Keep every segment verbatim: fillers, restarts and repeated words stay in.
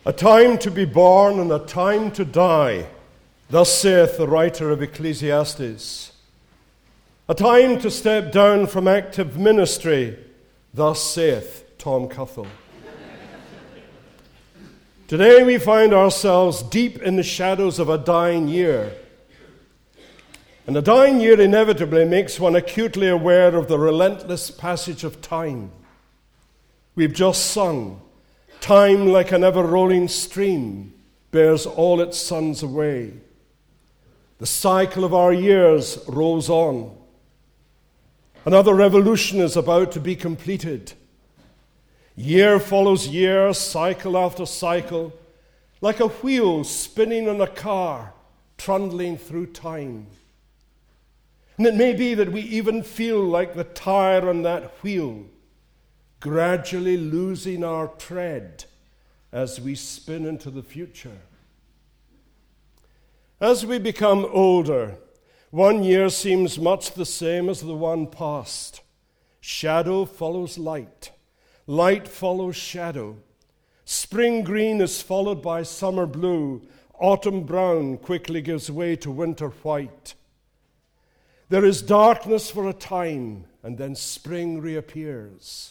A time to be born and a time to die, thus saith the writer of Ecclesiastes. A time to step down from active ministry, thus saith Tom Cuthell. Today we find ourselves deep in the shadows of a dying year. And a dying year inevitably makes one acutely aware of the relentless passage of time. We've just sung, "Time like an ever-rolling stream bears all its sons away." The cycle of our years rolls on. Another revolution is about to be completed. Year follows year, cycle after cycle, like a wheel spinning on a car, trundling through time. And it may be that we even feel like the tire on that wheel, gradually losing our tread as we spin into the future. As we become older, one year seems much the same as the one past. Shadow follows light. Light follows shadow. Spring green is followed by summer blue. Autumn brown quickly gives way to winter white. There is darkness for a time, and then spring reappears.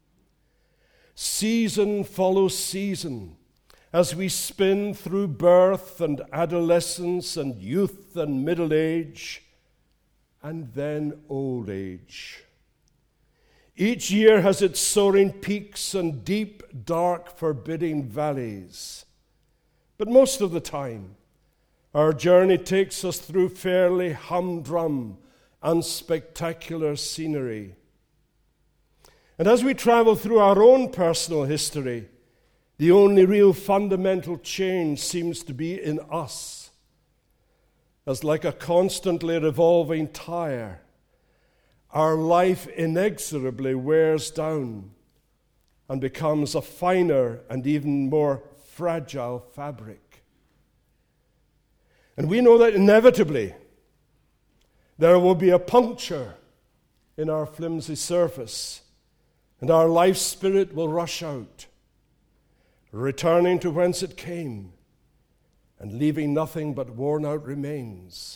Season follows season as we spin through birth and adolescence and youth and middle age, and then old age. Each year has its soaring peaks and deep, dark, forbidding valleys. But most of the time, our journey takes us through fairly humdrum, unspectacular scenery. And as we travel through our own personal history, the only real fundamental change seems to be in us. As like a constantly revolving tire, our life inexorably wears down and becomes a finer and even more fragile fabric. And we know that inevitably there will be a puncture in our flimsy surface, and our life spirit will rush out, returning to whence it came and leaving nothing but worn-out remains.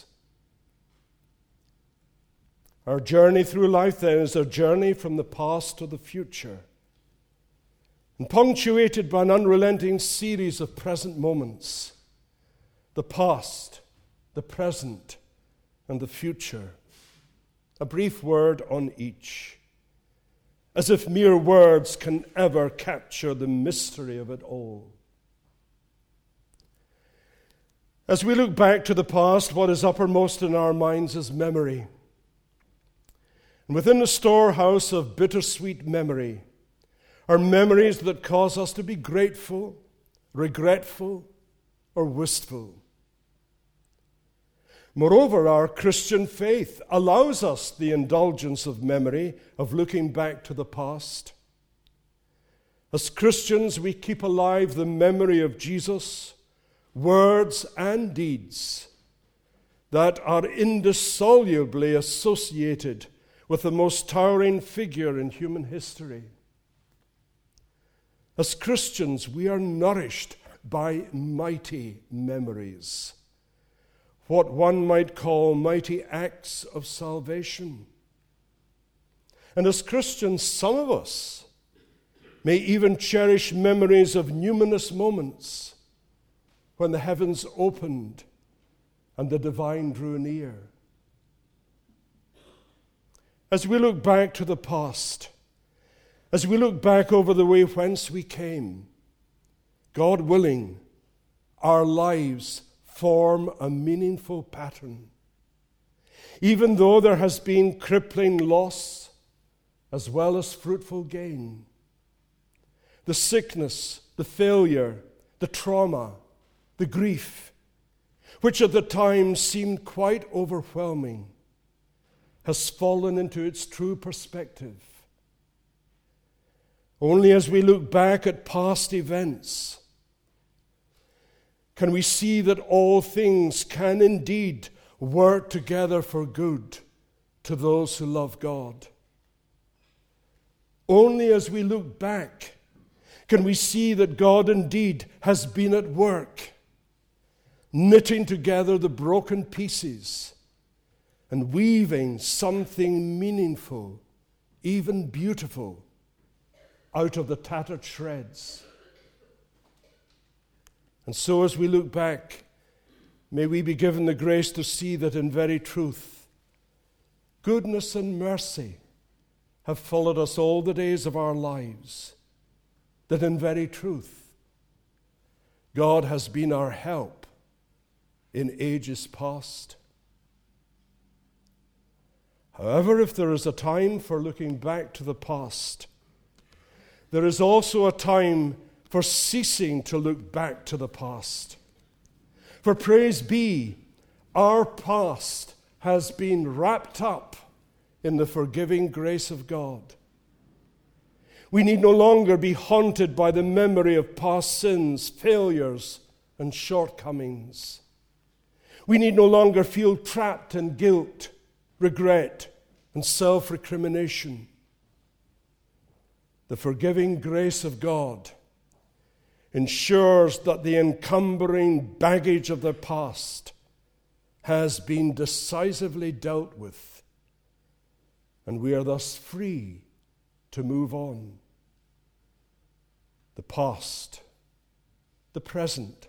Our journey through life, then, is a journey from the past to the future, and punctuated by an unrelenting series of present moments. The past, the present, and the future. A brief word on each, as if mere words can ever capture the mystery of it all. As we look back to the past, what is uppermost in our minds is memory. And within the storehouse of bittersweet memory are memories that cause us to be grateful, regretful, or wistful. Moreover, our Christian faith allows us the indulgence of memory, of looking back to the past. As Christians, we keep alive the memory of Jesus, words and deeds that are indissolubly associated with the most towering figure in human history. As Christians, we are nourished by mighty memories, what one might call mighty acts of salvation. And as Christians, some of us may even cherish memories of numinous moments when the heavens opened and the divine drew near. As we look back to the past, as we look back over the way whence we came, God willing, our lives form a meaningful pattern. Even though there has been crippling loss as well as fruitful gain, the sickness, the failure, the trauma, the grief, which at the time seemed quite overwhelming, has fallen into its true perspective. Only as we look back at past events can we see that all things can indeed work together for good to those who love God. Only as we look back can we see that God indeed has been at work, knitting together the broken pieces and weaving something meaningful, even beautiful, out of the tattered shreds. And so as we look back, may we be given the grace to see that in very truth, goodness and mercy have followed us all the days of our lives, that in very truth, God has been our help in ages past. However, if there is a time for looking back to the past, there is also a time for ceasing to look back to the past. For praise be, our past has been wrapped up in the forgiving grace of God. We need no longer be haunted by the memory of past sins, failures, and shortcomings. We need no longer feel trapped in guilt, regret, and self-recrimination. The forgiving grace of God ensures that the encumbering baggage of the past has been decisively dealt with, and we are thus free to move on. The past, the present.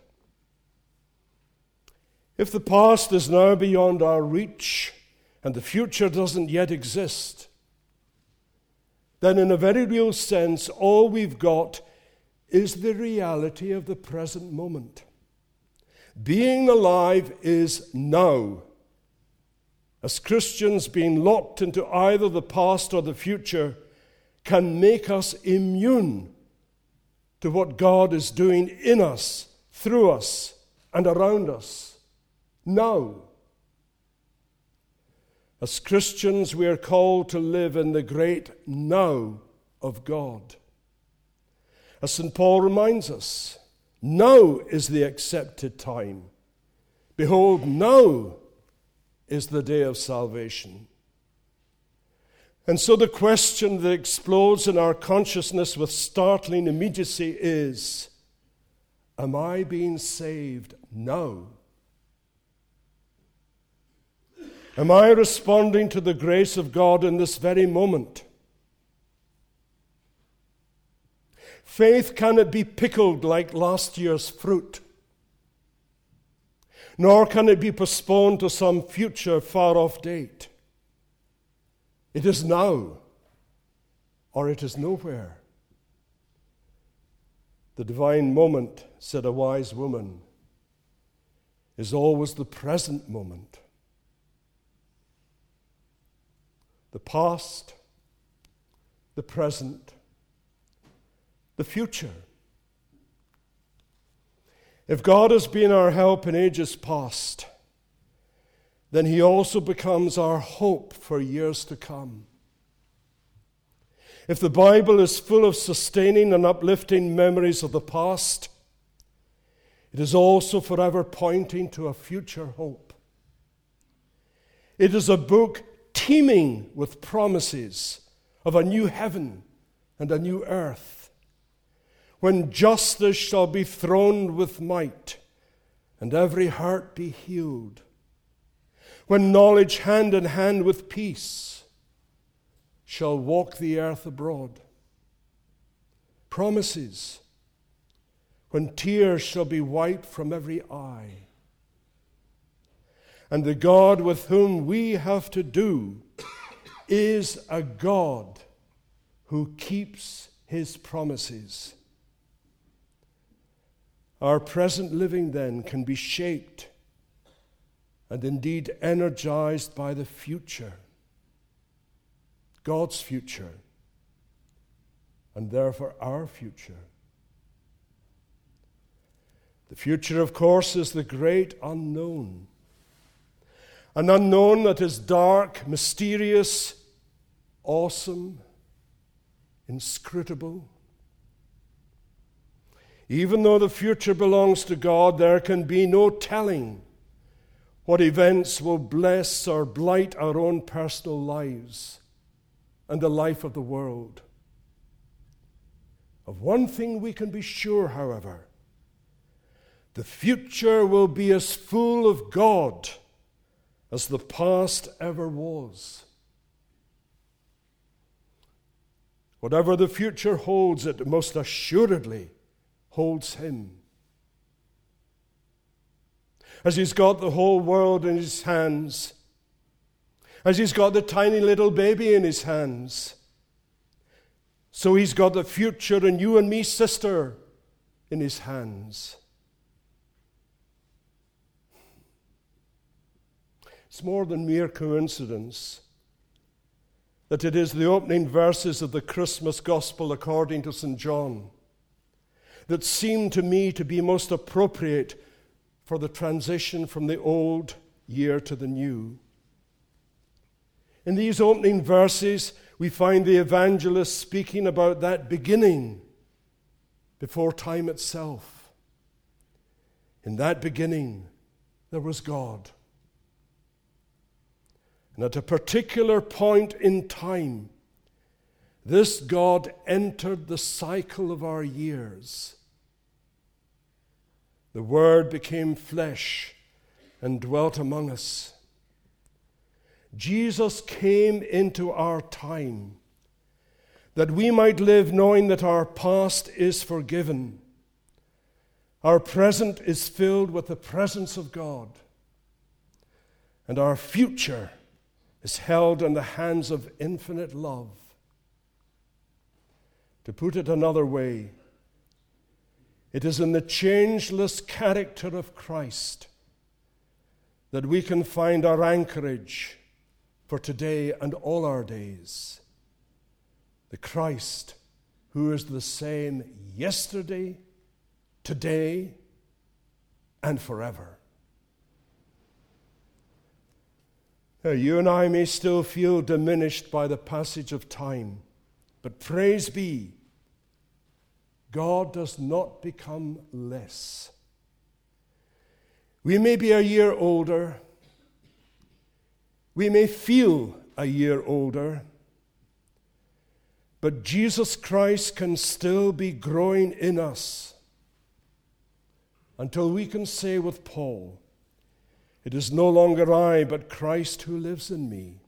If the past is now beyond our reach and the future doesn't yet exist, then in a very real sense, all we've got is the reality of the present moment. Being alive is now. As Christians, being locked into either the past or the future can make us immune to what God is doing in us, through us, and around us now. As Christians, we are called to live in the great now of God. As Saint Paul reminds us, now is the accepted time. Behold, now is the day of salvation. And so the question that explodes in our consciousness with startling immediacy is, am I being saved now? Am I responding to the grace of God in this very moment? Faith cannot be pickled like last year's fruit, nor can it be postponed to some future far-off date. It is now, or it is nowhere. The divine moment, said a wise woman, is always the present moment. The past, the present, the future. If God has been our help in ages past, then he also becomes our hope for years to come. If the Bible is full of sustaining and uplifting memories of the past, it is also forever pointing to a future hope. It is a book teeming with promises of a new heaven and a new earth, when justice shall be throned with might and every heart be healed, when knowledge hand in hand with peace shall walk the earth abroad. Promises when tears shall be wiped from every eye. And the God with whom we have to do is a God who keeps his promises. Our present living then can be shaped and indeed energized by the future, God's future, and therefore our future. The future, of course, is the great unknown. An unknown that is dark, mysterious, awesome, inscrutable. Even though the future belongs to God, there can be no telling what events will bless or blight our own personal lives and the life of the world. Of one thing we can be sure, however: the future will be as full of God as the past ever was. Whatever the future holds, it most assuredly holds him. As he's got the whole world in his hands, as he's got the tiny little baby in his hands, so he's got the future and you and me, sister, in his hands. It's more than mere coincidence that it is the opening verses of the Christmas Gospel according to Saint John that seem to me to be most appropriate for the transition from the old year to the new. In these opening verses, we find the evangelist speaking about that beginning before time itself. In that beginning, there was God. And at a particular point in time, this God entered the cycle of our years. The Word became flesh and dwelt among us. Jesus came into our time that we might live knowing that our past is forgiven. Our present is filled with the presence of God. And our future is held in the hands of infinite love. To put it another way, it is in the changeless character of Christ that we can find our anchorage for today and all our days. The Christ who is the same yesterday, today, and forever. Now, you and I may still feel diminished by the passage of time, but praise be, God does not become less. We may be a year older. We may feel a year older. But Jesus Christ can still be growing in us until we can say with Paul, "It is no longer I, but Christ who lives in me."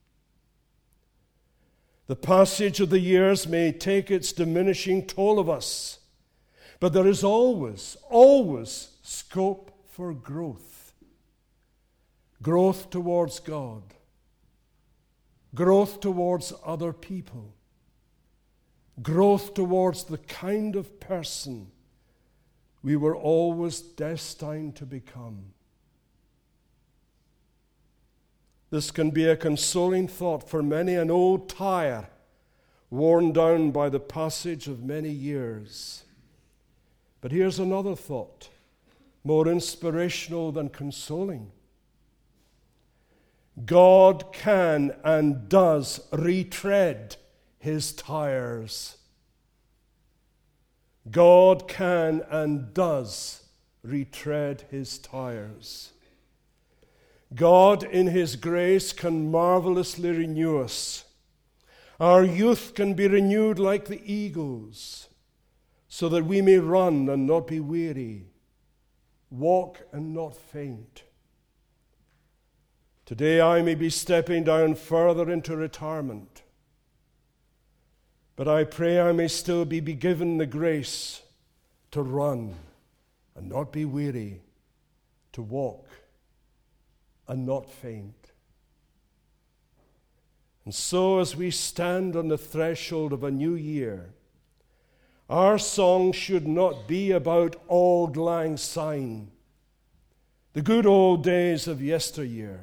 The passage of the years may take its diminishing toll of us, but there is always, always scope for growth. Growth towards God. Growth towards other people. Growth towards the kind of person we were always destined to become. This can be a consoling thought for many an old tire worn down by the passage of many years. But here's another thought, more inspirational than consoling. God can and does retread his tires. God can and does retread his tires. God, in his grace, can marvelously renew us. Our youth can be renewed like the eagles, so that we may run and not be weary, walk and not faint. Today I may be stepping down further into retirement, but I pray I may still be given the grace to run and not be weary, to walk and not faint. And so as we stand on the threshold of a new year, our song should not be about auld lang syne, the good old days of yesteryear.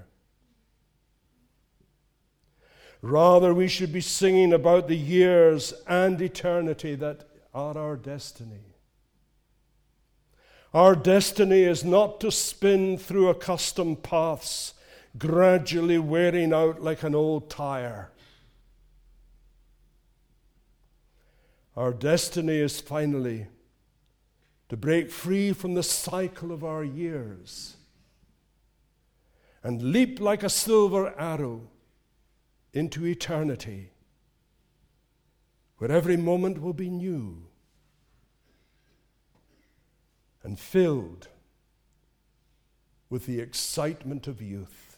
Rather, we should be singing about the years and eternity that are our destiny. Our destiny is not to spin through accustomed paths, gradually wearing out like an old tire. Our destiny is finally to break free from the cycle of our years and leap like a silver arrow into eternity, where every moment will be new and filled with the excitement of youth.